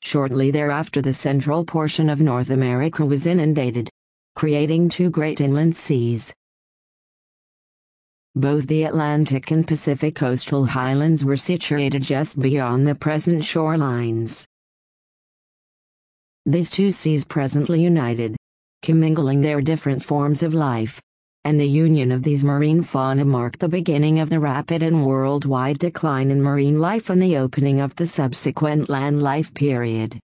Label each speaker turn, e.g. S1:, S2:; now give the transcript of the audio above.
S1: Shortly thereafter the central portion of North America was inundated, creating two great inland seas. Both the Atlantic and Pacific coastal highlands were situated just beyond the present shorelines. These two seas presently united, commingling their different forms of life, and the union of these marine fauna marked the beginning of the rapid and worldwide decline in marine life and the opening of the subsequent land life period.